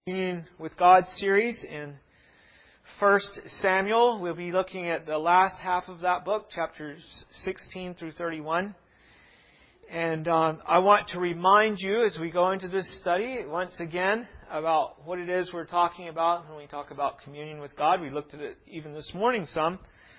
Communion with God series in 1 Samuel. We'll be looking at the last half of that book, chapters 16 through 31. And I want to remind you as we go into this study once again about what it is we're talking about when we talk about communion with God. We looked at it even this morning some.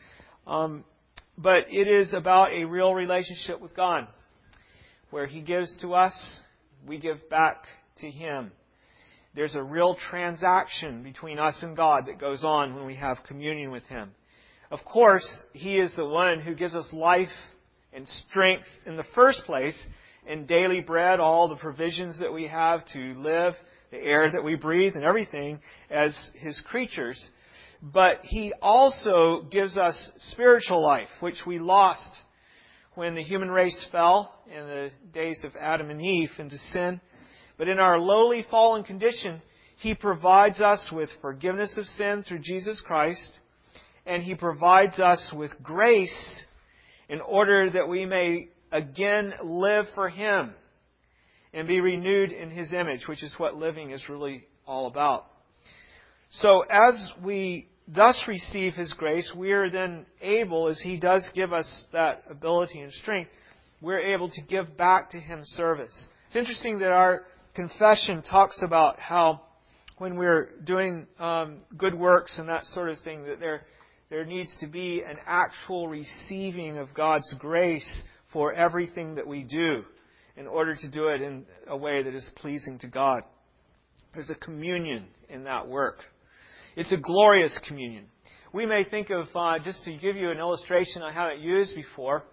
But it is about a real relationship with God, where He gives to us, we give back to Him. There's a real transaction between us and God that goes on when we have communion with Him. Of course, He is the one who gives us life and strength in the first place, and daily bread, all the provisions that we have to live, the air that we breathe and everything as His creatures. But He also gives us spiritual life, which we lost when the human race fell in the days of Adam and Eve into sin. But in our lowly fallen condition, He provides us with forgiveness of sin through Jesus Christ, and He provides us with grace in order that we may again live for Him and be renewed in His image, which is what living is really all about. So as we thus receive His grace, we are then able, as He does give us that ability and strength, we're able to give back to Him service. It's interesting that our confession talks about how when we're doing good works and that sort of thing, that there needs to be an actual receiving of God's grace for everything that we do in order to do it in a way that is pleasing to God. There's a communion in that work. It's a glorious communion. We may think of, just to give you an illustration I haven't used before,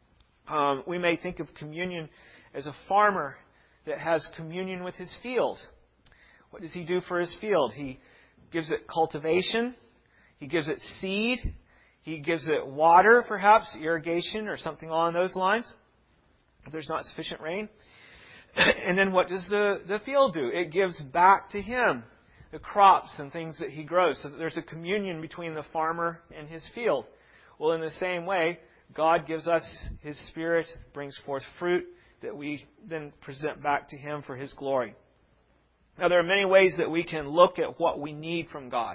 we may think of communion as a farmer that has communion with his field. What does he do for his field? He gives it cultivation. He gives it seed. He gives it water, perhaps, irrigation or something along those lines, if there's not sufficient rain. And then what does the field do? It gives back to him the crops and things that he grows, so that there's a communion between the farmer and his field. Well, in the same way, God gives us His Spirit, brings forth fruit that we then present back to Him for His glory. Now, there are many ways that we can look at what we need from God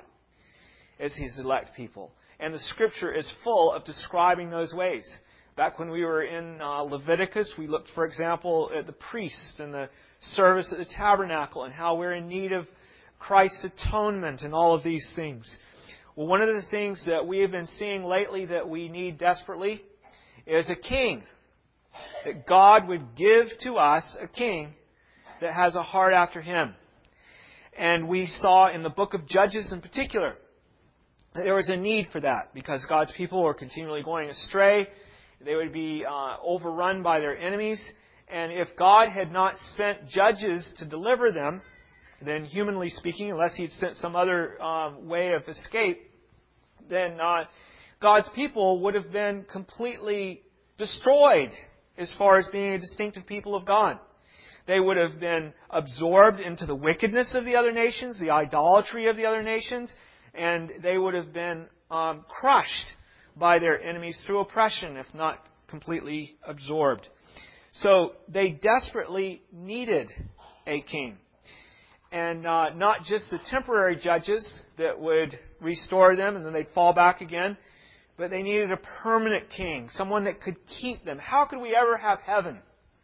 as His elect people. And the Scripture is full of describing those ways. Back when we were in Leviticus, we looked, for example, at the priest and the service at the tabernacle and how we're in need of Christ's atonement and all of these things. Well, one of the things that we have been seeing lately that we need desperately is a king. That God would give to us a king that has a heart after Him. And we saw in the book of Judges in particular that there was a need for that because God's people were continually going astray. They would be overrun by their enemies. And if God had not sent judges to deliver them, then humanly speaking, unless He'd sent some other way of escape, then God's people would have been completely destroyed as far as being a distinctive people of God. They would have been absorbed into the wickedness of the other nations, the idolatry of the other nations, and they would have been crushed by their enemies through oppression, if not completely absorbed. So they desperately needed a king. And not just the temporary judges that would restore them and then they'd fall back again, but they needed a permanent king, someone that could keep them. How could we ever have heaven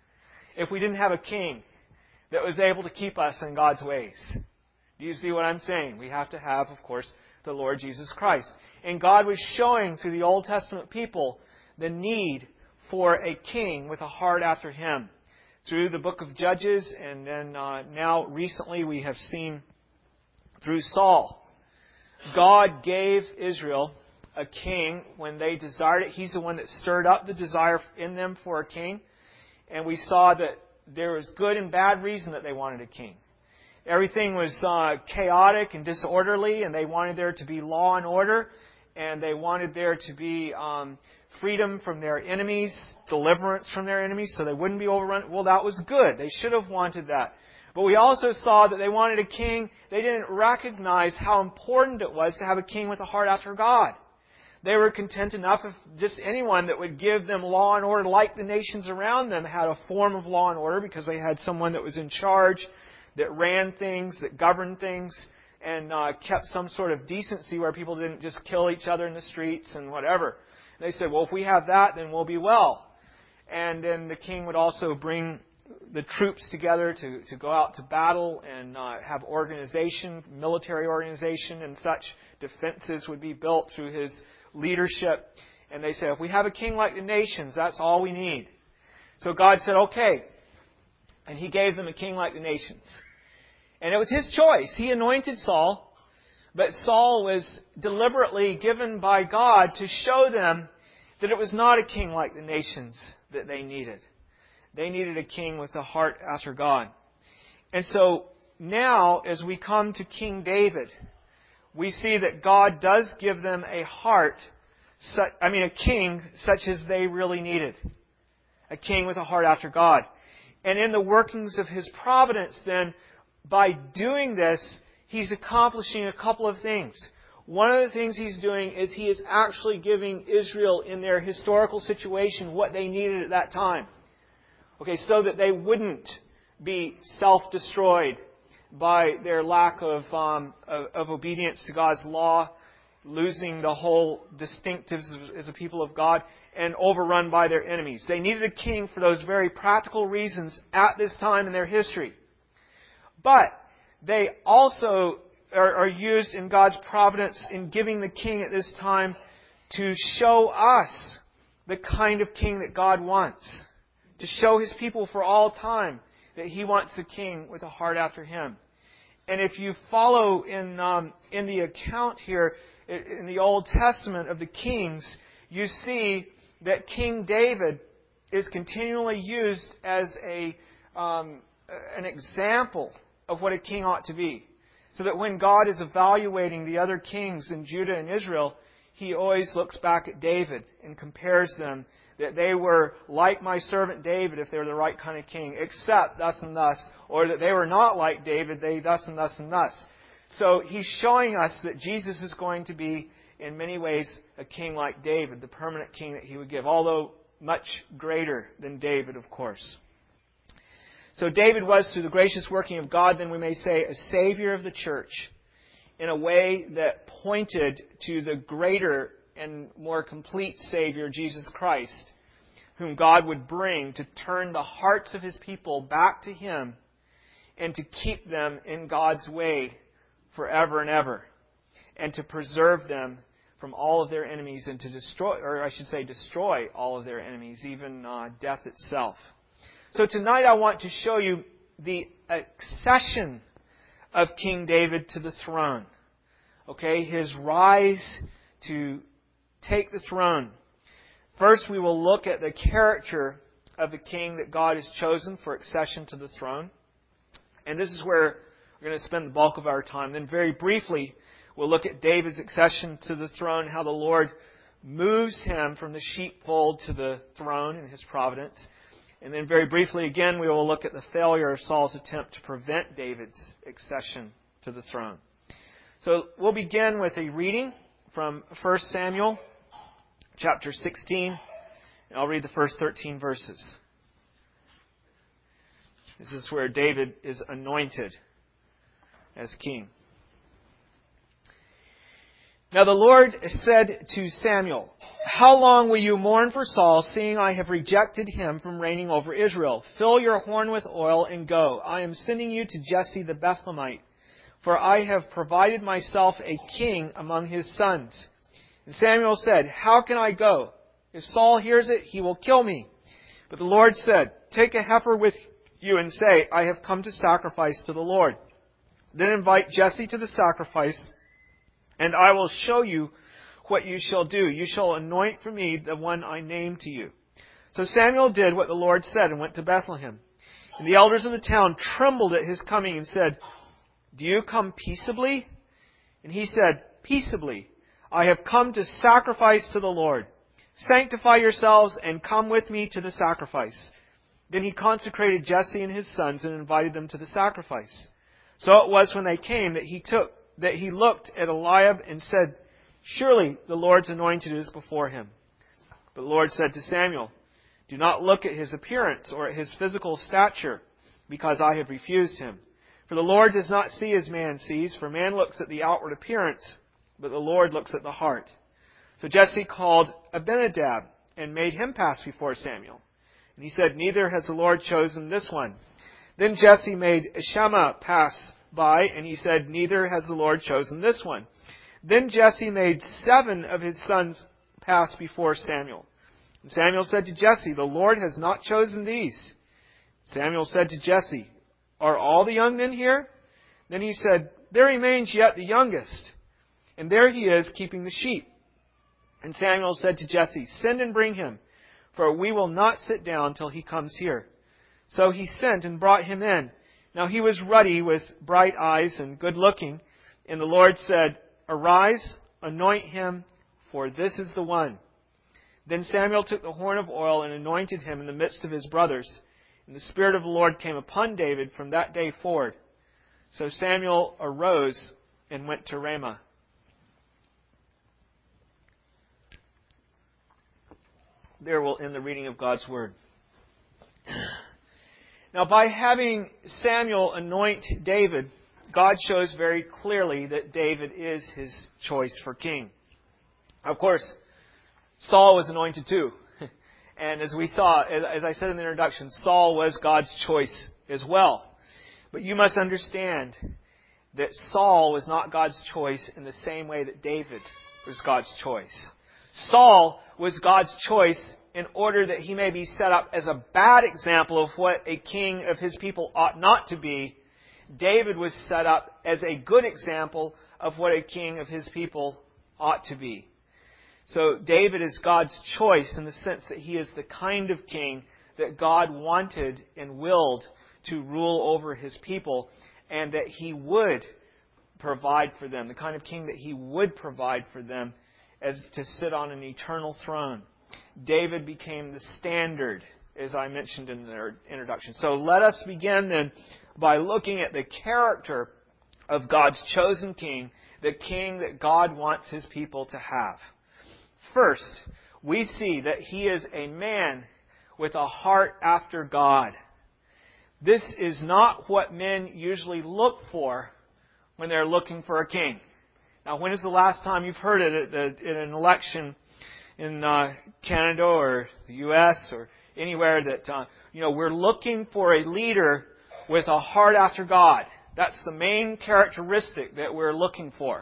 if we didn't have a king that was able to keep us in God's ways? Do you see what I'm saying? We have to have, of course, the Lord Jesus Christ. And God was showing through the Old Testament people the need for a king with a heart after Him. Through the book of Judges, and then now recently we have seen through Saul. God gave Israel a king when they desired it. He's the one that stirred up the desire in them for a king. And we saw that there was good and bad reason that they wanted a king. Everything was chaotic and disorderly, and they wanted there to be law and order, and they wanted there to be freedom from their enemies, deliverance from their enemies, so they wouldn't be overrun. Well, that was good. They should have wanted that. But we also saw that they wanted a king. They didn't recognize how important it was to have a king with a heart after God. They were content enough if just anyone that would give them law and order, like the nations around them had a form of law and order because they had someone that was in charge that ran things, that governed things, and kept some sort of decency where people didn't just kill each other in the streets and whatever. And they said, well, if we have that, then we'll be well. And then the king would also bring the troops together to go out to battle and have organization, military organization and such. Defenses would be built through his leadership. And they said, if we have a king like the nations, that's all we need. So God said, okay. And He gave them a king like the nations. And it was His choice. He anointed Saul, but Saul was deliberately given by God to show them that it was not a king like the nations that they needed. They needed a king with a heart after God. And so now, as we come to King David, we see that God does give them a king such as they really needed. A king with a heart after God. And in the workings of His providence, then, by doing this, He's accomplishing a couple of things. One of the things He's doing is He is actually giving Israel in their historical situation what they needed at that time. Okay, so that they wouldn't be self-destroyed by their lack of obedience to God's law, losing the whole distinctives as a people of God, and overrun by their enemies. They needed a king for those very practical reasons at this time in their history. But they also are used in God's providence in giving the king at this time to show us the kind of king that God wants. To show His people for all time that He wants a king with a heart after Him. And if you follow in the account here in the Old Testament of the kings, you see that King David is continually used as an example of what a king ought to be. So that when God is evaluating the other kings in Judah and Israel, He always looks back at David and compares them, that they were like my servant David if they were the right kind of king, except thus and thus, or that they were not like David, they thus and thus and thus. So He's showing us that Jesus is going to be, in many ways, a king like David, the permanent king that He would give, although much greater than David, of course. So David was, through the gracious working of God, then we may say, a Savior of the church in a way that pointed to the greater and more complete Savior, Jesus Christ, whom God would bring to turn the hearts of His people back to Him and to keep them in God's way forever and ever, and to preserve them from all of their enemies and to destroy all of their enemies, even death itself. So tonight I want to show you the accession of King David to the throne. Okay, his rise to take the throne. First, we will look at the character of the king that God has chosen for accession to the throne. And this is where we're going to spend the bulk of our time. Then very briefly, we'll look at David's accession to the throne, how the Lord moves him from the sheepfold to the throne in His providence. And then very briefly again, we will look at the failure of Saul's attempt to prevent David's accession to the throne. So we'll begin with a reading from 1 Samuel chapter 16. And I'll read the first 13 verses. This is where David is anointed as king. Now the Lord said to Samuel, "How long will you mourn for Saul, seeing I have rejected him from reigning over Israel? Fill your horn with oil and go. I am sending you to Jesse the Bethlehemite, for I have provided myself a king among his sons." And Samuel said, "How can I go? If Saul hears it, he will kill me." But the Lord said, "Take a heifer with you and say, I have come to sacrifice to the Lord. Then invite Jesse to the sacrifice, and I will show you what you shall do. You shall anoint for me the one I name to you." So Samuel did what the Lord said and went to Bethlehem. And the elders of the town trembled at his coming and said, "Do you come peaceably?" And he said, "Peaceably. I have come to sacrifice to the Lord. Sanctify yourselves and come with me to the sacrifice." Then he consecrated Jesse and his sons and invited them to the sacrifice. So it was when they came that he looked at Eliab and said, "Surely the Lord's anointed is before him." But the Lord said to Samuel, "Do not look at his appearance or at his physical stature, because I have refused him. For the Lord does not see as man sees, for man looks at the outward appearance, but the Lord looks at the heart. So Jesse called Abinadab and made him pass before Samuel. And he said, Neither has the Lord chosen this one. Then Jesse made Shammah pass by, and he said, Neither has the Lord chosen this one. Then Jesse made 7 of his sons pass before Samuel. And Samuel said to Jesse, The Lord has not chosen these. Samuel said to Jesse, Are all the young men here? Then he said, There remains yet the youngest, and there he is keeping the sheep. And Samuel said to Jesse, Send and bring him, for we will not sit down till he comes here. So he sent and brought him in. Now he was ruddy with bright eyes and good looking. And the Lord said, Arise, anoint him, for this is the one. Then Samuel took the horn of oil and anointed him in the midst of his brothers. And the Spirit of the Lord came upon David from that day forward. So Samuel arose and went to Ramah. There will end the reading of God's Word. Now, by having Samuel anoint David, God shows very clearly that David is his choice for king. Of course, Saul was anointed too. And as we saw, as I said in the introduction, Saul was God's choice as well. But you must understand that Saul was not God's choice in the same way that David was God's choice. Saul was God's choice in order that he may be set up as a bad example of what a king of his people ought not to be. David was set up as a good example of what a king of his people ought to be. So David is God's choice in the sense that he is the kind of king that God wanted and willed to rule over his people, and that he would provide for them, the kind of king that he would provide for them as to sit on an eternal throne. David became the standard, as I mentioned in the introduction. So let us begin then by looking at the character of God's chosen king, the king that God wants his people to have. First, we see that he is a man with a heart after God. This is not what men usually look for when they're looking for a king. Now, when is the last time you've heard it in an election in Canada or the U.S. or anywhere that, we're looking for a leader with a heart after God? That's the main characteristic that we're looking for.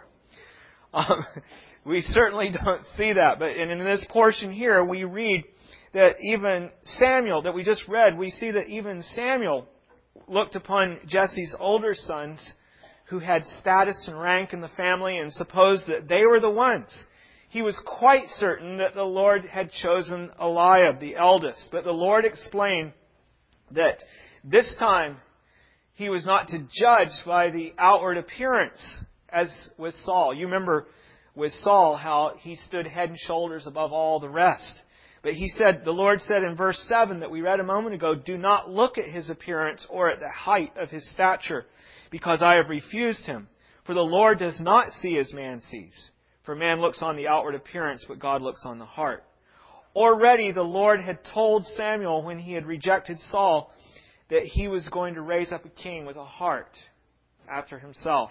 We certainly don't see that. But in this portion here, we read that even Samuel, that we just read, we see that even Samuel looked upon Jesse's older sons who had status and rank in the family and supposed that they were the ones. He was quite certain that the Lord had chosen Eliab, the eldest. But the Lord explained that this time he was not to judge by the outward appearance as with Saul. You remember with Saul how he stood head and shoulders above all the rest. But the Lord said in verse 7 that we read a moment ago, Do not look at his appearance or at the height of his stature, because I have refused him. For the Lord does not see as man sees. For man looks on the outward appearance, but God looks on the heart. Already the Lord had told Samuel when he had rejected Saul that he was going to raise up a king with a heart after himself.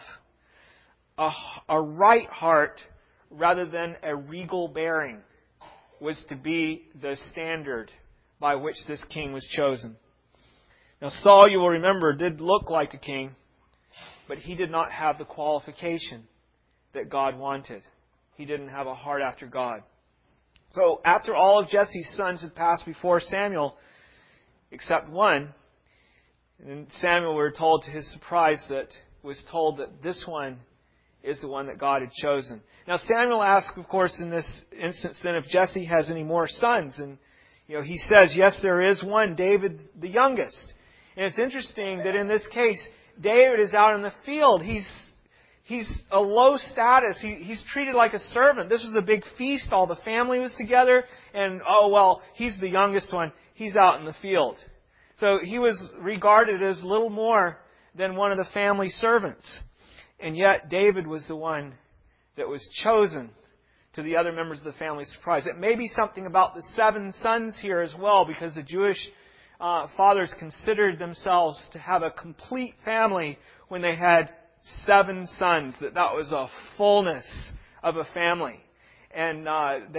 A right heart rather than a regal bearing was to be the standard by which this king was chosen. Now Saul, you will remember, did look like a king, but he did not have the qualification that God wanted. He didn't have a heart after God. So after all of Jesse's sons had passed before Samuel, except one, and Samuel, we're told to his surprise, was told that this one is the one that God had chosen. Now Samuel asks, of course, in this instance then, if Jesse has any more sons. And he says, yes, there is one, David the youngest. And it's interesting that in this case, David is out in the field. He's a low status. He's treated like a servant. This was a big feast. All the family was together. And, he's the youngest one. He's out in the field. So he was regarded as little more than one of the family servants. And yet David was the one that was chosen, to the other members of the family's surprise. It may be something about the 7 sons here as well, because the Jewish fathers considered themselves to have a complete family when they had 7 sons, that was a fullness of a family. And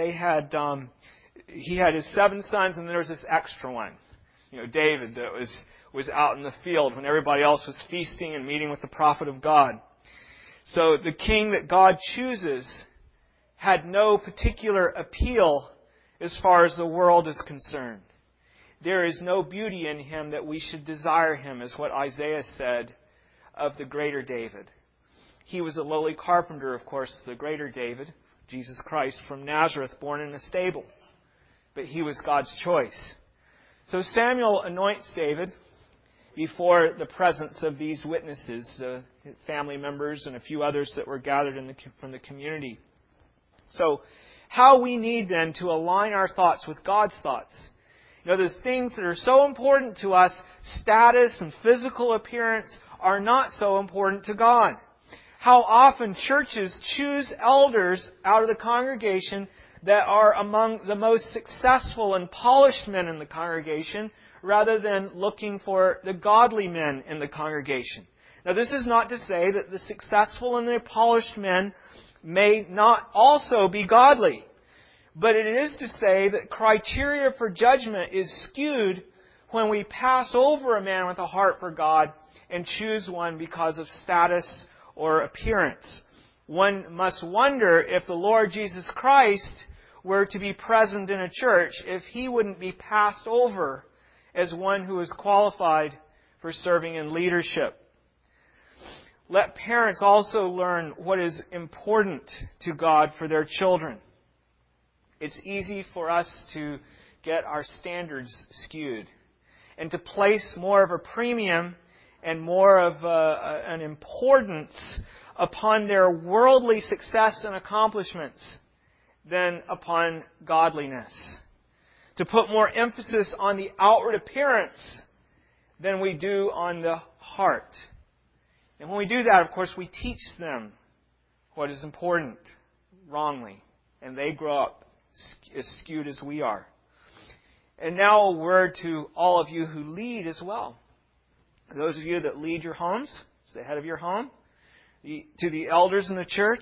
he had his 7 sons, and there was this extra one, David, that was out in the field when everybody else was feasting and meeting with the prophet of God. So the king that God chooses had no particular appeal as far as the world is concerned. There is no beauty in him that we should desire him, is what Isaiah said of the greater David. He was a lowly carpenter, of course, the greater David, Jesus Christ, from Nazareth, born in a stable. But he was God's choice. So Samuel anoints David before the presence of these witnesses, family members and a few others that were gathered from the community. So how we need then to align our thoughts with God's thoughts. The things that are so important to us, status and physical appearance, are not so important to God. How often churches choose elders out of the congregation that are among the most successful and polished men in the congregation, rather than looking for the godly men in the congregation. Now, this is not to say that the successful and the polished men may not also be godly. But it is to say that criteria for judgment is skewed when we pass over a man with a heart for God and choose one because of status or appearance. One must wonder if the Lord Jesus Christ were to be present in a church, if He wouldn't be passed over as one who is qualified for serving in leadership. Let parents also learn what is important to God for their children. It's easy for us to get our standards skewed and to place more of a premium and more of an importance upon their worldly success and accomplishments than upon godliness. To put more emphasis on the outward appearance than we do on the heart. And when we do that, of course, we teach them what is important wrongly. And they grow up as skewed as we are. And now a word to all of you who lead as well. Those of you that lead your homes, as the head of your home, to the elders in the church.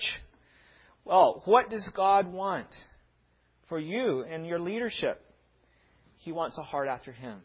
Well, what does God want for you and your leadership? He wants a heart after Him.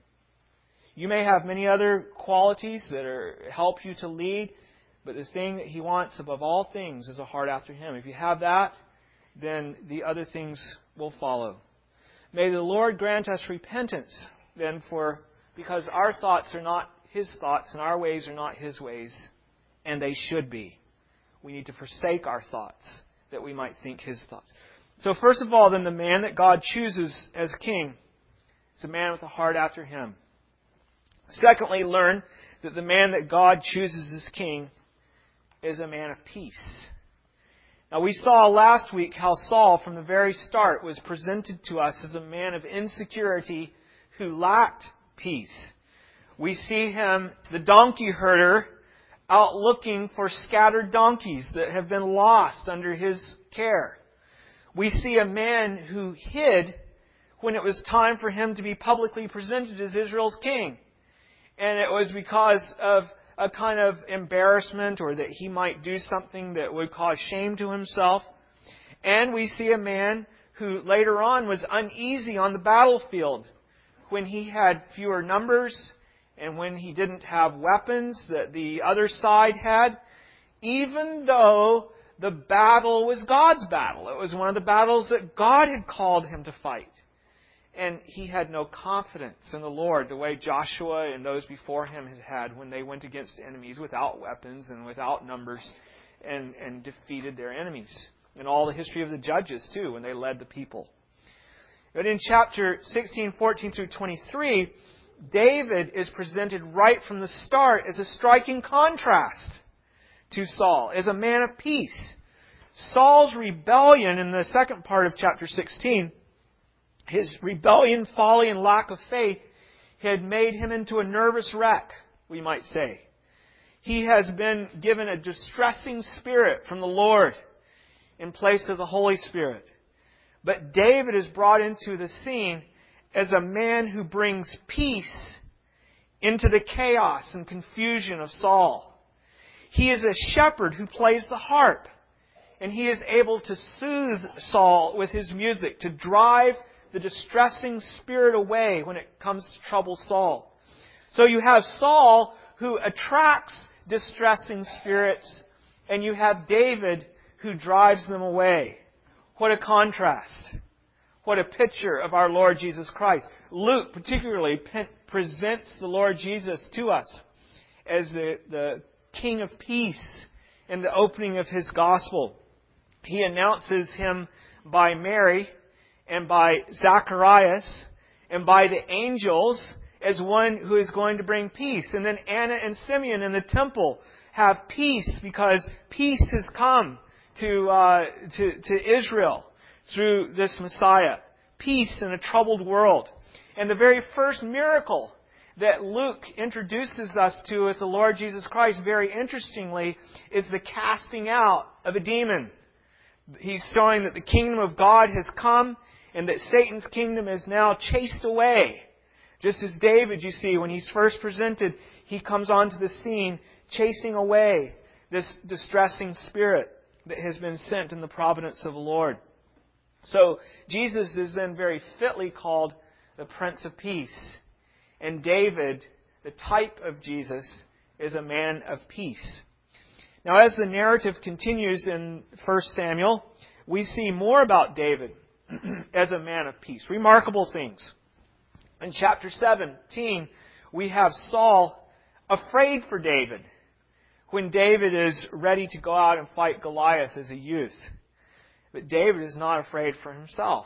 You may have many other qualities that help you to lead, but the thing that He wants above all things is a heart after Him. If you have that, then the other things will follow. May the Lord grant us repentance then because our thoughts are not His thoughts and our ways are not His ways, and they should be. We need to forsake our thoughts that we might think His thoughts. So first of all, then the man that God chooses as king is a man with a heart after Him. Secondly, learn that the man that God chooses as king is a man of peace. Now, we saw last week how Saul, from the very start, was presented to us as a man of insecurity who lacked peace. We see him, the donkey herder, out looking for scattered donkeys that have been lost under his care. We see a man who hid when it was time for him to be publicly presented as Israel's king. And it was because of a kind of embarrassment or that he might do something that would cause shame to himself. And we see a man who later on was uneasy on the battlefield when he had fewer numbers and when he didn't have weapons that the other side had, even though the battle was God's battle. It was one of the battles that God had called him to fight. And he had no confidence in the Lord the way Joshua and those before him had when they went against enemies without weapons and without numbers and defeated their enemies. And all the history of the judges, too, when they led the people. But in chapter 16, 14 through 23, David is presented right from the start as a striking contrast to Saul, as a man of peace. Saul's rebellion in the second part of chapter 16, his rebellion, folly, and lack of faith had made him into a nervous wreck, we might say. He has been given a distressing spirit from the Lord in place of the Holy Spirit. But David is brought into the scene as a man who brings peace into the chaos and confusion of Saul. He is a shepherd who plays the harp. And he is able to soothe Saul with his music, to drive the distressing spirit away when it comes to trouble Saul. So you have Saul who attracts distressing spirits, and you have David who drives them away. What a contrast. What a picture of our Lord Jesus Christ. Luke particularly presents the Lord Jesus to us as the King of Peace in the opening of His Gospel. He announces Him by Mary and by Zacharias and by the angels as one who is going to bring peace. And then Anna and Simeon in the temple have peace because peace has come to Israel through this Messiah. Peace in a troubled world. And the very first miracle that Luke introduces us to as the Lord Jesus Christ, very interestingly, is the casting out of a demon. He's showing that the kingdom of God has come and that Satan's kingdom is now chased away. Just as David, you see, when he's first presented, he comes onto the scene chasing away this distressing spirit that has been sent in the providence of the Lord. So Jesus is then very fitly called the Prince of Peace. And David, the type of Jesus, is a man of peace. Now, as the narrative continues in 1 Samuel, we see more about David as a man of peace. Remarkable things. In chapter 17, we have Saul afraid for David when David is ready to go out and fight Goliath as a youth. But David is not afraid for himself.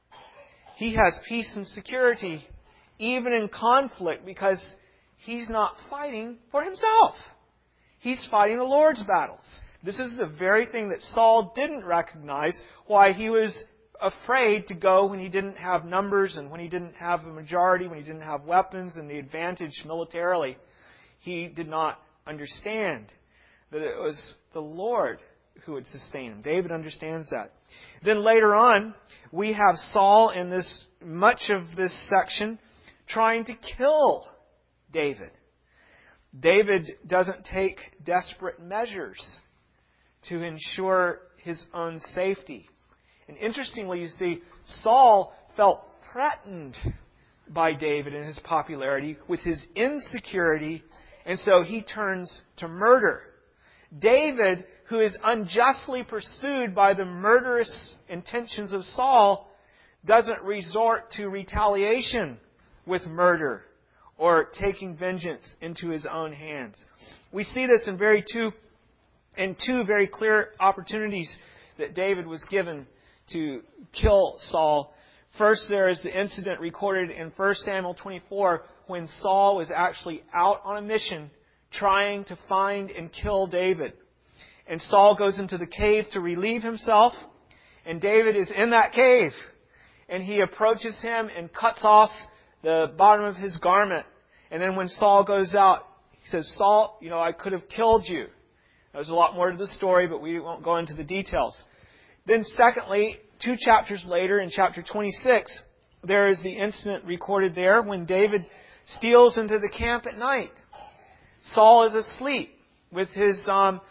He has peace and security even in conflict because he's not fighting for himself. He's fighting the Lord's battles. This is the very thing that Saul didn't recognize, why he was afraid to go when he didn't have numbers and when he didn't have a majority, when he didn't have weapons and the advantage militarily. He did not understand that it was the Lord who would sustain him. David understands that. Then later on, we have Saul in much of this section trying to kill David. David doesn't take desperate measures to ensure his own safety. And interestingly, you see, Saul felt threatened by David and his popularity with his insecurity, and so he turns to murder. David, who is unjustly pursued by the murderous intentions of Saul, doesn't resort to retaliation with murder or taking vengeance into his own hands. We see this in two very clear opportunities that David was given to kill Saul. First, there is the incident recorded in 1 Samuel 24 when Saul was actually out on a mission trying to find and kill David. And Saul goes into the cave to relieve himself, and David is in that cave. And he approaches him and cuts off the bottom of his garment. And then when Saul goes out, he says, "Saul, I could have killed you." There's a lot more to the story, but we won't go into the details. Then secondly, 2 chapters later, in chapter 26, there is the incident recorded there when David steals into the camp at night. Saul is asleep with his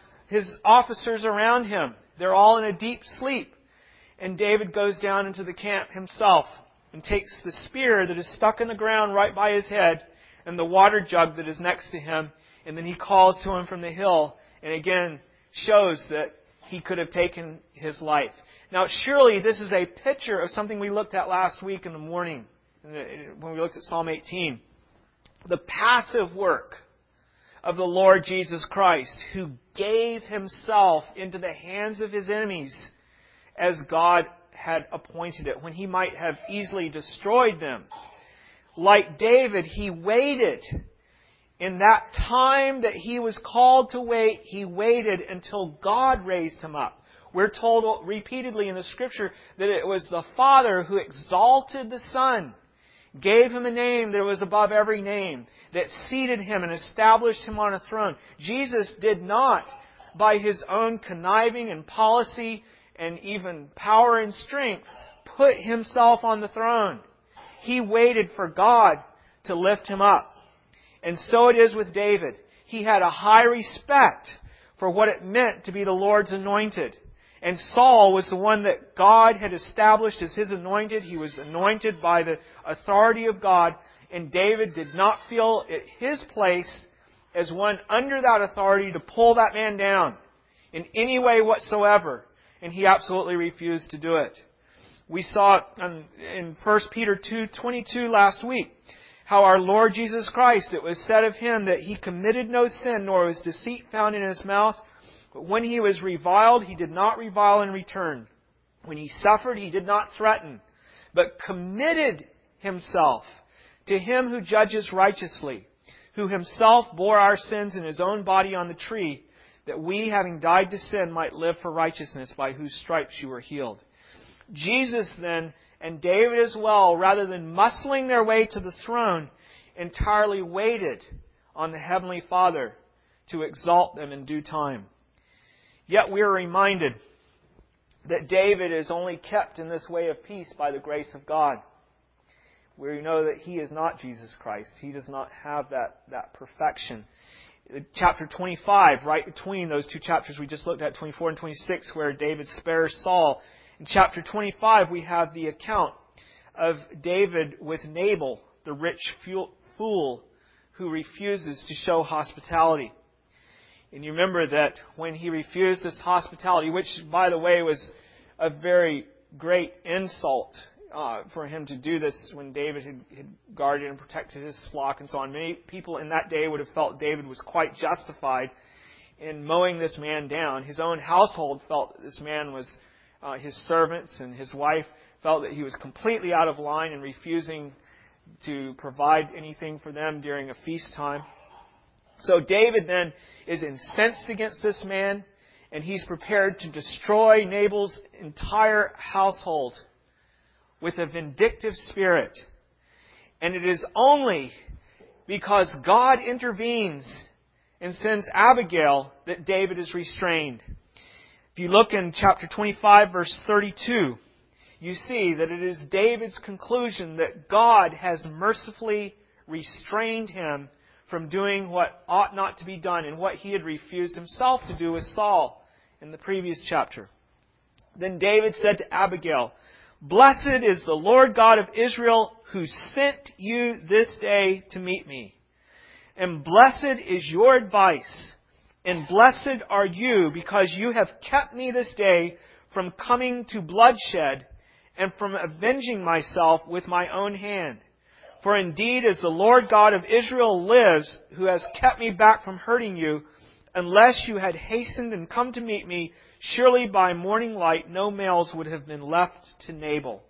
officers around him. They're all in a deep sleep. And David goes down into the camp himself and takes the spear that is stuck in the ground right by his head and the water jug that is next to him. And then he calls to him from the hill and again shows that he could have taken his life. Now, surely this is a picture of something we looked at last week in the morning when we looked at Psalm 18. The passive work of the Lord Jesus Christ, who gave Himself into the hands of His enemies as God had appointed it, when He might have easily destroyed them. Like David, He waited. In that time that He was called to wait, He waited until God raised Him up. We're told repeatedly in the Scripture that it was the Father who exalted the Son, gave Him a name that was above every name, that seated Him and established Him on a throne. Jesus did not, by His own conniving and policy and even power and strength, put Himself on the throne. He waited for God to lift Him up. And so it is with David. He had a high respect for what it meant to be the Lord's anointed. And Saul was the one that God had established as His anointed. He was anointed by the authority of God. And David did not feel it his place as one under that authority to pull that man down in any way whatsoever. And he absolutely refused to do it. We saw in 1 Peter 2:22 last week how our Lord Jesus Christ, it was said of Him that He committed no sin, nor was deceit found in His mouth. But when He was reviled, He did not revile in return. When He suffered, He did not threaten, but committed Himself to Him who judges righteously, who Himself bore our sins in His own body on the tree, that we, having died to sin, might live for righteousness, by whose stripes you were healed. Jesus then, and David as well, rather than muscling their way to the throne, entirely waited on the Heavenly Father to exalt them in due time. Yet we are reminded that David is only kept in this way of peace by the grace of God. We know that he is not Jesus Christ. He does not have that perfection. Chapter 25, right between those two chapters we just looked at, 24 and 26, where David spares Saul. In chapter 25, we have the account of David with Nabal, the rich fool who refuses to show hospitality. And you remember that when he refused this hospitality, which, by the way, was a very great insult for him to do this when David had guarded and protected his flock and so on. Many people in that day would have felt David was quite justified in mowing this man down. His own household felt that this man was his servants, and his wife felt that he was completely out of line and refusing to provide anything for them during a feast time. So David then is incensed against this man, and he's prepared to destroy Nabal's entire household with a vindictive spirit. And it is only because God intervenes and sends Abigail that David is restrained. If you look in chapter 25, verse 32, you see that it is David's conclusion that God has mercifully restrained him from doing what ought not to be done and what he had refused himself to do with Saul in the previous chapter. Then David said to Abigail, "Blessed is the Lord God of Israel, who sent you this day to meet me. And blessed is your advice, and blessed are you, because you have kept me this day from coming to bloodshed and from avenging myself with my own hand. For indeed, as the Lord God of Israel lives, who has kept me back from hurting you, unless you had hastened and come to meet me, surely by morning light no males would have been left to Nabal."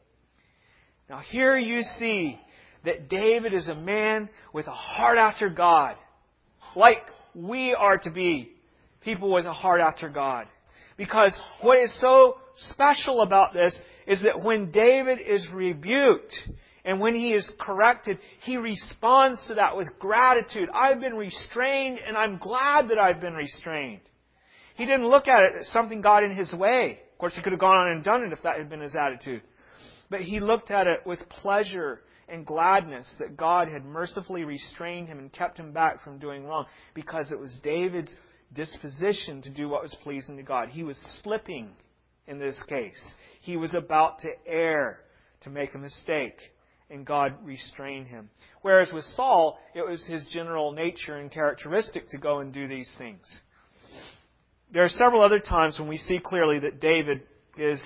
Now here you see that David is a man with a heart after God. Like we are to be people with a heart after God. Because what is so special about this is that when David is rebuked and when he is corrected, he responds to that with gratitude. I've been restrained, and I'm glad that I've been restrained. He didn't look at it as something got in his way. Of course, he could have gone on and done it if that had been his attitude. But he looked at it with pleasure and gladness that God had mercifully restrained him and kept him back from doing wrong, because it was David's disposition to do what was pleasing to God. He was slipping in this case. He was about to err, to make a mistake, and God restrained him. Whereas with Saul, it was his general nature and characteristic to go and do these things. There are several other times when we see clearly that David is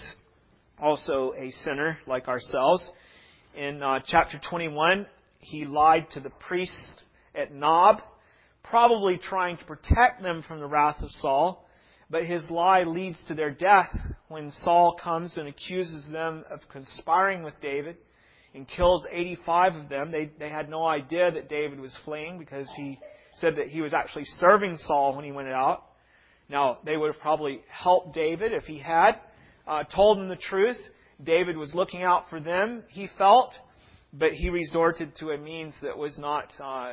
also a sinner like ourselves. In chapter 21, he lied to the priest at Nob, probably trying to protect them from the wrath of Saul. But his lie leads to their death when Saul comes and accuses them of conspiring with David and kills 85 of them. They had no idea that David was fleeing, because he said that he was actually serving Saul when he went out. Now, they would have probably helped David if he had told them the truth. David was looking out for them, he felt, but he resorted to a means that was not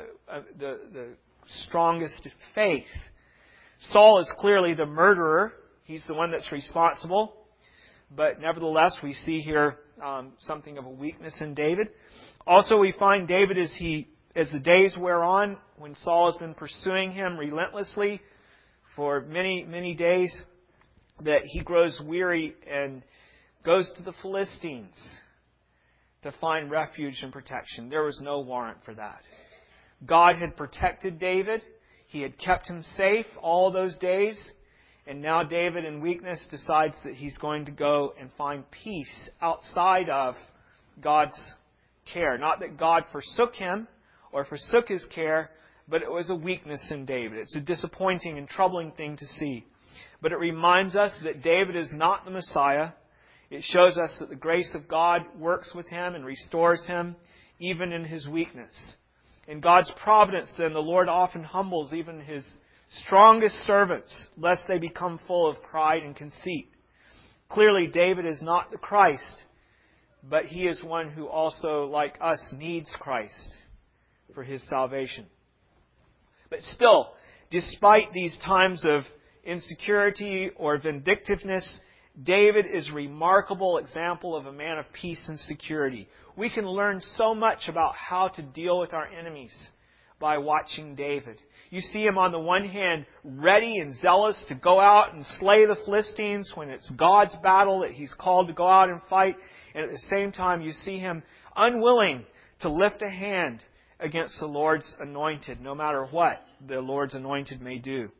the strongest faith. Saul is clearly the murderer. He's the one that's responsible. But nevertheless, we see here something of a weakness in David. Also, we find David, as the days wear on, when Saul has been pursuing him relentlessly for many, many days that he grows weary and goes to the Philistines to find refuge and protection. There was no warrant for that. God had protected David. He had kept him safe all those days. And now David, in weakness, decides that he's going to go and find peace outside of God's care. Not that God forsook him or forsook his care, but it was a weakness in David. It's a disappointing and troubling thing to see. But it reminds us that David is not the Messiah. It shows us that the grace of God works with him and restores him even in his weakness. In God's providence, then, the Lord often humbles even His strongest servants, lest they become full of pride and conceit. Clearly, David is not the Christ, but he is one who also, like us, needs Christ for his salvation. But still, despite these times of insecurity or vindictiveness, David is a remarkable example of a man of peace and security. We can learn so much about how to deal with our enemies by watching David. You see him on the one hand ready and zealous to go out and slay the Philistines when it's God's battle that he's called to go out and fight. And at the same time you see him unwilling to lift a hand against the Lord's anointed, no matter what the Lord's anointed may do.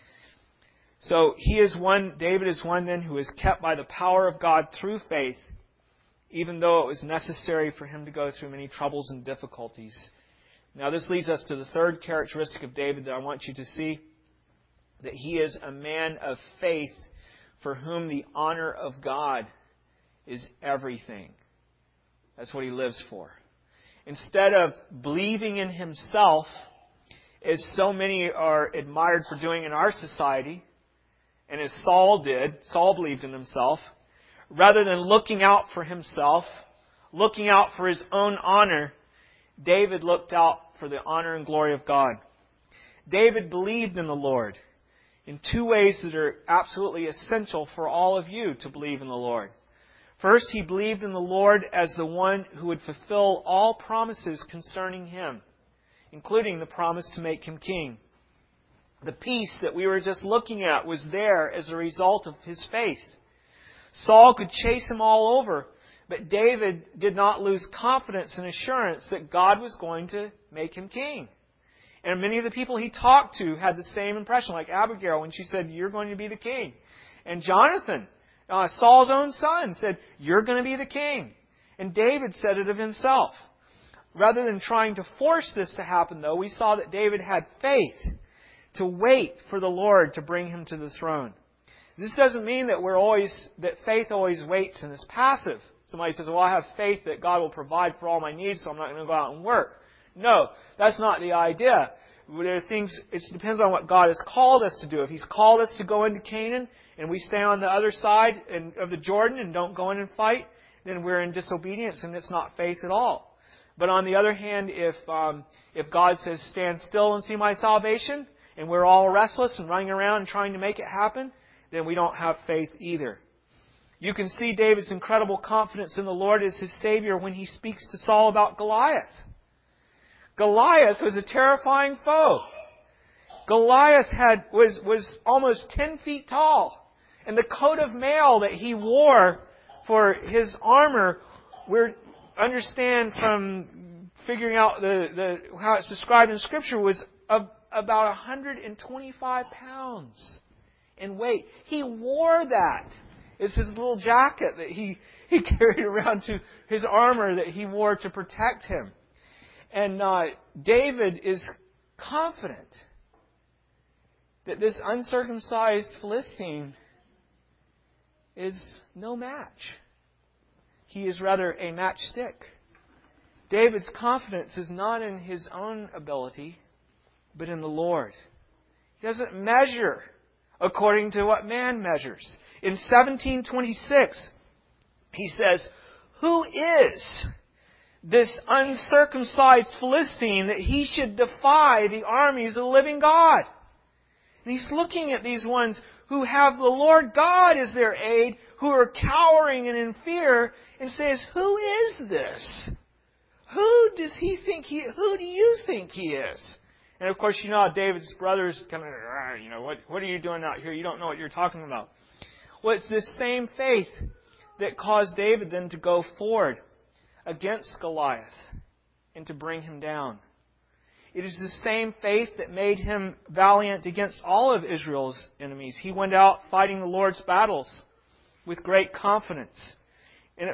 So David is one then who is kept by the power of God through faith, even though it was necessary for him to go through many troubles and difficulties. Now this leads us to the third characteristic of David that I want you to see, that he is a man of faith for whom the honor of God is everything. That's what he lives for. Instead of believing in himself, as so many are admired for doing in our society, and as Saul did, Saul believed in himself, rather than looking out for himself, looking out for his own honor, David looked out for the honor and glory of God. David believed in the Lord in two ways that are absolutely essential for all of you to believe in the Lord. First, he believed in the Lord as the one who would fulfill all promises concerning him, including the promise to make him king. The peace that we were just looking at was there as a result of his faith. Saul could chase him all over, but David did not lose confidence and assurance that God was going to make him king. And many of the people he talked to had the same impression, like Abigail when she said, "You're going to be the king." And Jonathan, Saul's own son, said, "You're going to be the king." And David said it of himself. Rather than trying to force this to happen, though, we saw that David had faith to wait for the Lord to bring him to the throne. This doesn't mean that faith always waits and is passive. Somebody says, "Well, I have faith that God will provide for all my needs, so I'm not going to go out and work." No, that's not the idea. There are things, it depends on what God has called us to do. If He's called us to go into Canaan and we stay on the other side of the Jordan and don't go in and fight, then we're in disobedience and it's not faith at all. But on the other hand, if God says, "Stand still and see my salvation," and we're all restless and running around and trying to make it happen, then we don't have faith either. You can see David's incredible confidence in the Lord as his Savior when he speaks to Saul about Goliath. Goliath was a terrifying foe. Goliath was almost 10 feet tall. And the coat of mail that he wore for his armor, we understand from figuring out how it's described in Scripture, was about 125 pounds in weight. He wore that as his little jacket that he carried around to his armor that he wore to protect him. And David is confident that this uncircumcised Philistine is no match. He is rather a matchstick. David's confidence is not in his own ability, but in the Lord. He doesn't measure according to what man measures. In 17:26, he says, "Who is this uncircumcised Philistine that he should defy the armies of the living God?" And he's looking at these ones who have the Lord God as their aid, who are cowering and in fear, and says, "Who is this? Who do you think he is?" And of course, you know how David's brothers kind of, what are you doing out here? You don't know what you're talking about. Well, it's this same faith that caused David then to go forward against Goliath and to bring him down. It is the same faith that made him valiant against all of Israel's enemies. He went out fighting the Lord's battles with great confidence. And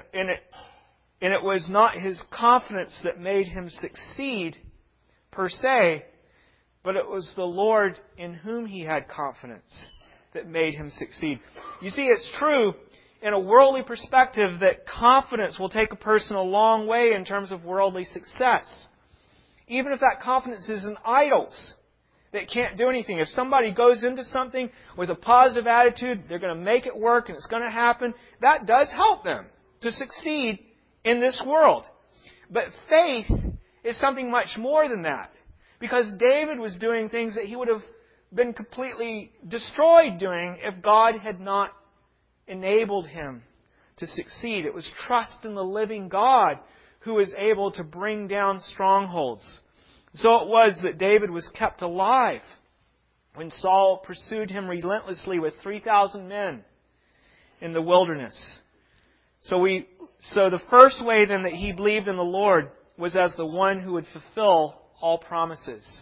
it was not his confidence that made him succeed per se, but it was the Lord in whom he had confidence that made him succeed. You see, it's true in a worldly perspective that confidence will take a person a long way in terms of worldly success. Even if that confidence is in idols that can't do anything. If somebody goes into something with a positive attitude, they're going to make it work and it's going to happen, that does help them to succeed in this world. But faith is something much more than that. Because David was doing things that he would have been completely destroyed doing if God had not enabled him to succeed. It was trust in the living God who was able to bring down strongholds. So it was that David was kept alive when Saul pursued him relentlessly with 3,000 men in the wilderness. So the first way then that he believed in the Lord was as the one who would fulfill all promises.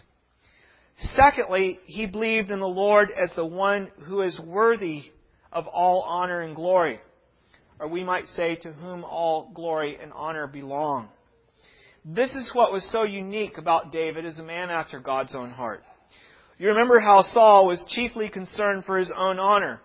Secondly, he believed in the Lord as the one who is worthy of all honor and glory. Or we might say, to whom all glory and honor belong. This is what was so unique about David as a man after God's own heart. You remember how Saul was chiefly concerned for his own honor.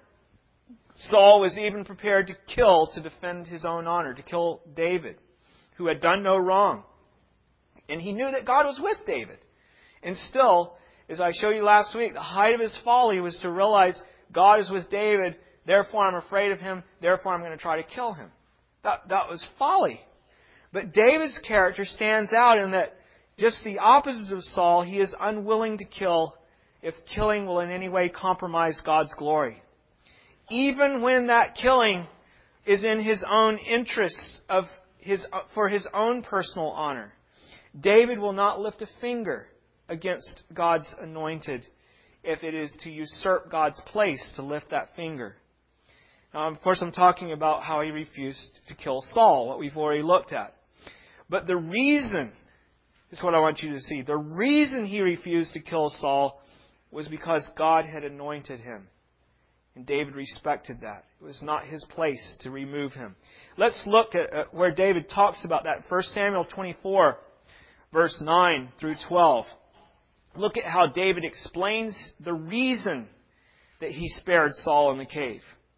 Saul was even prepared to kill to defend his own honor, to kill David, who had done no wrong. And he knew that God was with David. And still, as I showed you last week, the height of his folly was to realize God is with David, therefore I'm afraid of him, therefore I'm going to try to kill him. That was folly. But David's character stands out in that just the opposite of Saul, he is unwilling to kill if killing will in any way compromise God's glory. Even when that killing is in his own interests for his own personal honor. David will not lift a finger against God's anointed if it is to usurp God's place to lift that finger. Now, of course, I'm talking about how he refused to kill Saul, what we've already looked at. But the reason, this is what I want you to see, the reason he refused to kill Saul was because God had anointed him. And David respected that. It was not his place to remove him. Let's look at where David talks about that. 1 Samuel 24, verse 9 through 12. Look at how David explains the reason that he spared Saul in the cave.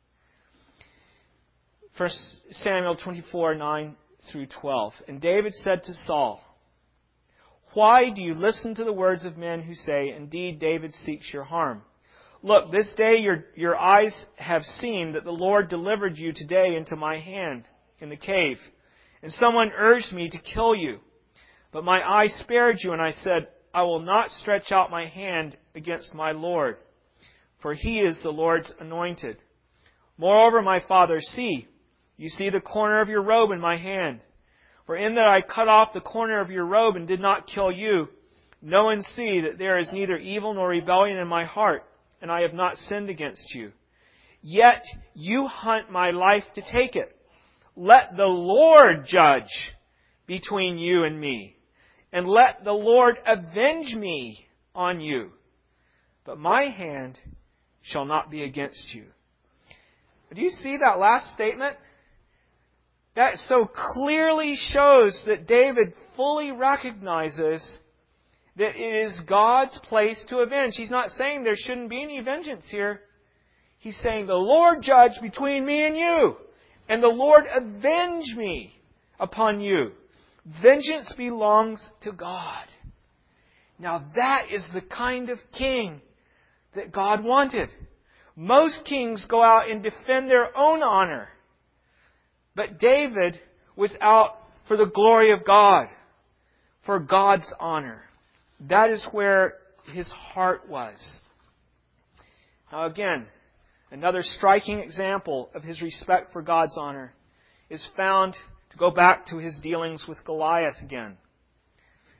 1 Samuel 24, 9 through 12. And David said to Saul, "Why do you listen to the words of men who say, 'Indeed, David seeks your harm'? Look, this day your eyes have seen that the Lord delivered you today into my hand in the cave. And someone urged me to kill you. But my eye spared you, and I said, I will not stretch out my hand against my Lord, for he is the Lord's anointed. Moreover, my father, see, you see the corner of your robe in my hand. For in that I cut off the corner of your robe and did not kill you, know and see that there is neither evil nor rebellion in my heart, and I have not sinned against you. Yet you hunt my life to take it. Let the Lord judge between you and me, and let the Lord avenge me on you. But my hand shall not be against you." Do you see that last statement? That so clearly shows that David fully recognizes that it is God's place to avenge. He's not saying there shouldn't be any vengeance here. He's saying, the Lord judge between me and you, and the Lord avenge me upon you. Vengeance belongs to God. Now that is the kind of king that God wanted. Most kings go out and defend their own honor. But David was out for the glory of God, for God's honor. That is where his heart was. Now again, another striking example of his respect for God's honor is found, to go back to his dealings with Goliath again.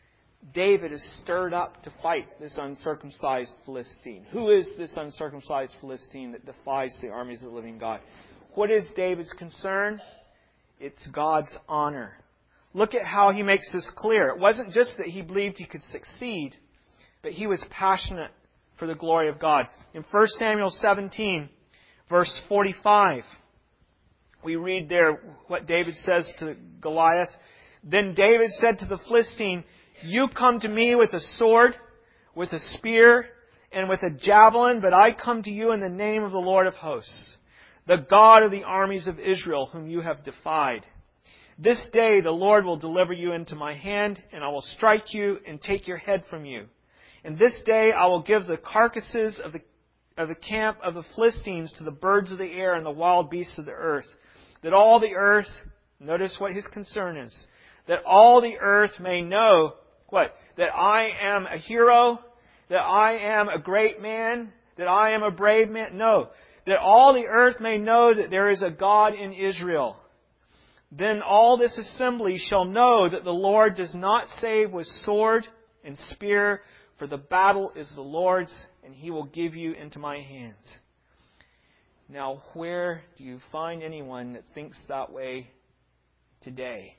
David is stirred up to fight this uncircumcised Philistine. Who is this uncircumcised Philistine that defies the armies of the living God? What is David's concern? It's God's honor. Look at how he makes this clear. It wasn't just that he believed he could succeed, but he was passionate for the glory of God. In 1 Samuel 17, verse 45, we read there what David says to Goliath. Then David said to the Philistine, "You come to me with a sword, with a spear, and with a javelin, but I come to you in the name of the Lord of hosts, the God of the armies of Israel, whom you have defied. This day the Lord will deliver you into my hand, and I will strike you and take your head from you. And this day I will give the carcasses of the camp of the Philistines to the birds of the air and the wild beasts of the earth, that all the earth," notice what his concern is, "that all the earth may know," what? "That I am a hero, that I am a great man, that I am a brave man." No. "That all the earth may know that there is a God in Israel. Then all this assembly shall know that the Lord does not save with sword and spear, for the battle is the Lord's, and He will give you into my hands." Now, where do you find anyone that thinks that way today?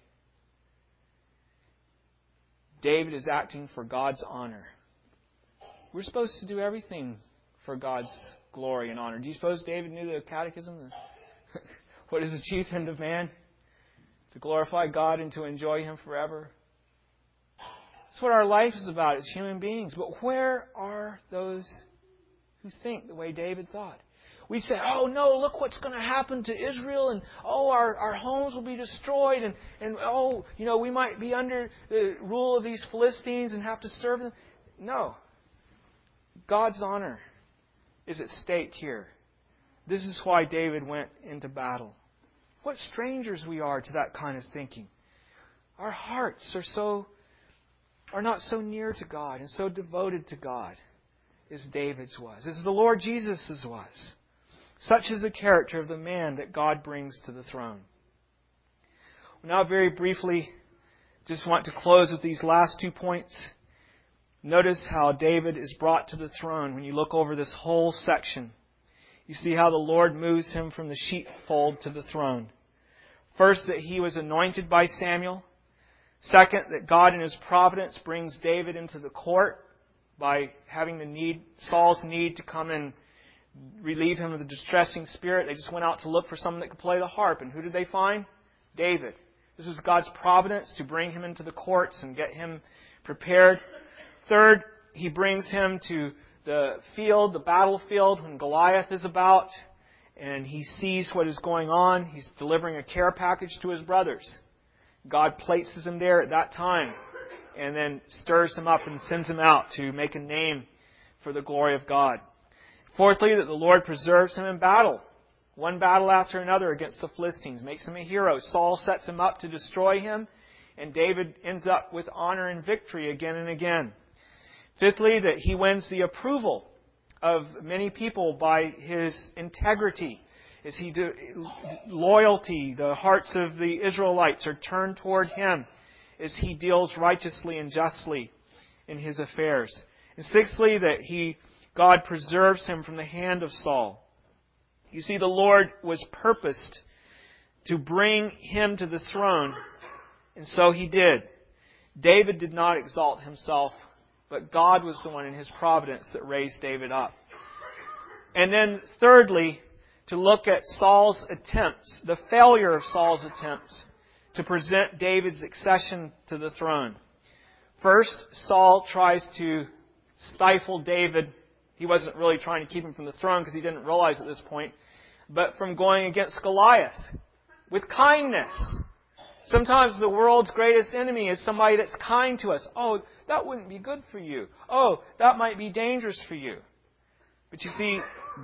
David is acting for God's honor. We're supposed to do everything for God's glory and honor. Do you suppose David knew the catechism? What is the chief end of man? To glorify God and to enjoy Him forever. That's what our life is about as human beings. But where are those who think the way David thought? We say, "Oh no, look what's going to happen to Israel, and oh, our homes will be destroyed, and oh, we might be under the rule of these Philistines and have to serve them." No. God's honor is at stake here. This is why David went into battle. What strangers we are to that kind of thinking. Our hearts are not so near to God and so devoted to God as David's was, as the Lord Jesus' was. Such is the character of the man that God brings to the throne. Now, very briefly, just want to close with these last 2 points. Notice how David is brought to the throne. When you look over this whole section, you see how the Lord moves him from the sheepfold to the throne. First, that he was anointed by Samuel. Second, that God in His providence brings David into the court by having Saul's need to come and relieve him of the distressing spirit. They just went out to look for someone that could play the harp. And who did they find? David. This was God's providence to bring him into the courts and get him prepared. Third, He brings him to the battlefield, when Goliath is about, and he sees what is going on. He's delivering a care package to his brothers. God places him there at that time, and then stirs him up and sends him out to make a name for the glory of God. Fourthly, that the Lord preserves him in battle. One battle after another against the Philistines. Makes him a hero. Saul sets him up to destroy him, and David ends up with honor and victory again and again. Fifthly, that he wins the approval of many people by his integrity. As loyalty, the hearts of the Israelites are turned toward him as he deals righteously and justly in his affairs. And sixthly, that God preserves him from the hand of Saul. You see, the Lord was purposed to bring him to the throne, and so He did. David did not exalt himself, but God was the one in His providence that raised David up. And then thirdly, to look at Saul's attempts, the failure of Saul's attempts to present David's accession to the throne. First, Saul tries to stifle David. He wasn't really trying to keep him from the throne because he didn't realize at this point, but from going against Goliath with kindness. Sometimes the world's greatest enemy is somebody that's kind to us. "Oh, that wouldn't be good for you. Oh, that might be dangerous for you." But you see,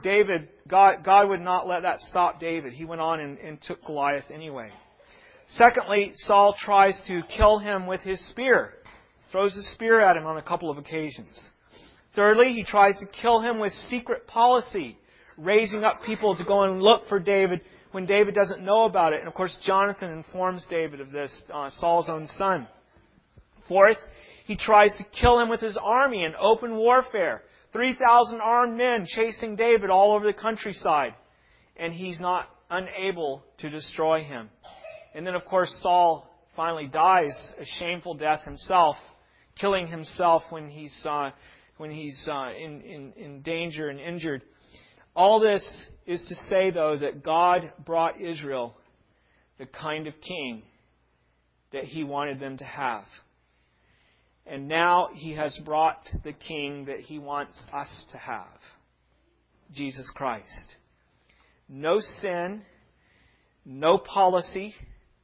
God would not let that stop David. He went on and took Goliath anyway. Secondly, Saul tries to kill him with his spear. Throws a spear at him on a couple of occasions. Thirdly, he tries to kill him with secret policy, raising up people to go and look for David when David doesn't know about it. And of course, Jonathan informs David of this, Saul's own son. Fourth, He tries to kill him with his army in open warfare. 3,000 armed men chasing David all over the countryside. And he's not unable to destroy him. And then, of course, Saul finally dies a shameful death himself, killing himself when he's in danger and injured. All this is to say, though, that God brought Israel the kind of king that He wanted them to have. And now He has brought the king that He wants us to have, Jesus Christ. No sin, no policy,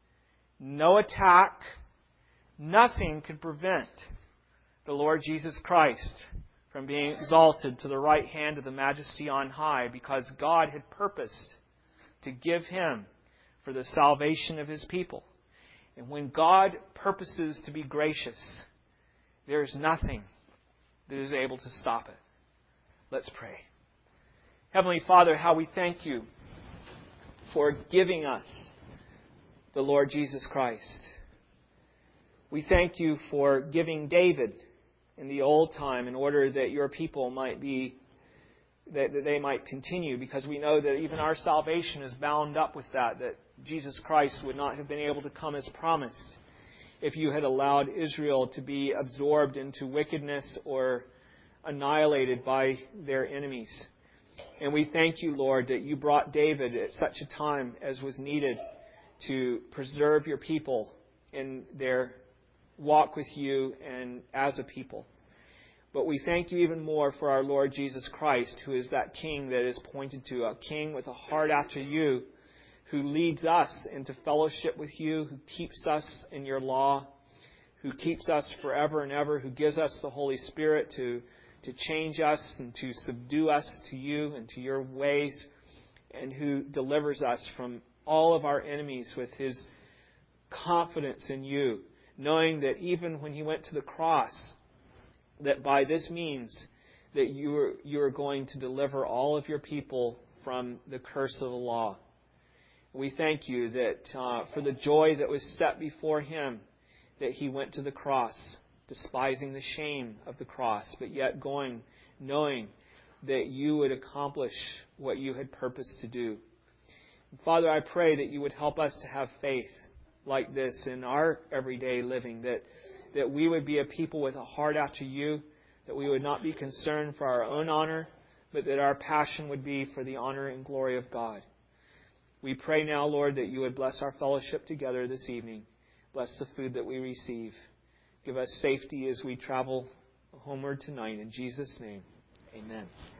no attack, nothing could prevent the Lord Jesus Christ from being exalted to the right hand of the Majesty on high, because God had purposed to give Him for the salvation of His people. And when God purposes to be gracious, there is nothing that is able to stop it. Let's pray. Heavenly Father, how we thank You for giving us the Lord Jesus Christ. We thank You for giving David in the old time in order that Your people might be, that they might continue, because we know that even our salvation is bound up with that Jesus Christ would not have been able to come as promised if You had allowed Israel to be absorbed into wickedness or annihilated by their enemies. And we thank You, Lord, that You brought David at such a time as was needed to preserve Your people in their walk with You and as a people. But we thank You even more for our Lord Jesus Christ, who is that King that is pointed to, a King with a heart after You, who leads us into fellowship with You, who keeps us in Your law, who keeps us forever and ever, who gives us the Holy Spirit to change us and to subdue us to You and to Your ways, and who delivers us from all of our enemies with His confidence in You, knowing that even when He went to the cross, that by this means that you are going to deliver all of Your people from the curse of the law. We thank You that for the joy that was set before Him, that He went to the cross, despising the shame of the cross, but yet going, knowing that You would accomplish what You had purposed to do. And Father, I pray that You would help us to have faith like this in our everyday living, that we would be a people with a heart after You, that we would not be concerned for our own honor, but that our passion would be for the honor and glory of God. We pray now, Lord, that You would bless our fellowship together this evening. Bless the food that we receive. Give us safety as we travel homeward tonight. In Jesus' name, amen.